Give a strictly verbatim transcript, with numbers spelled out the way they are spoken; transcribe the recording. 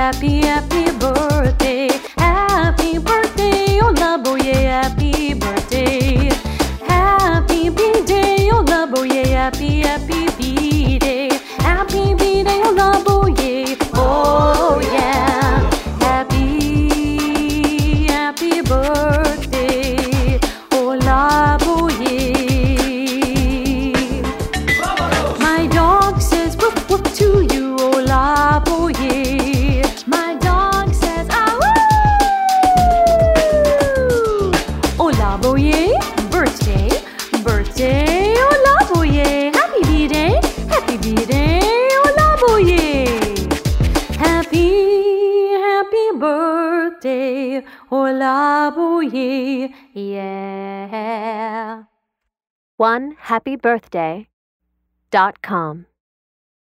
happy, happy birthday. Happy birthday, oh love, oh yeah, happy birthday. Happy B-day, oh love, oh yeah, happy, happy B-day. Happy B-day, oh love, oh yeah, oh yeah. Happy, happy birthday, oh love, oh yeah. My dog says woof woof to you, oh love, oh yeah. My dog says ah woo. Oh love, oh yeah. Birthday, birthday, oh love, oh yeah. Happy B-day, happy B-day, oh love, oh yeah. Happy, happy birthday, oh love, oh yeah, yeah. one happy birthday dot com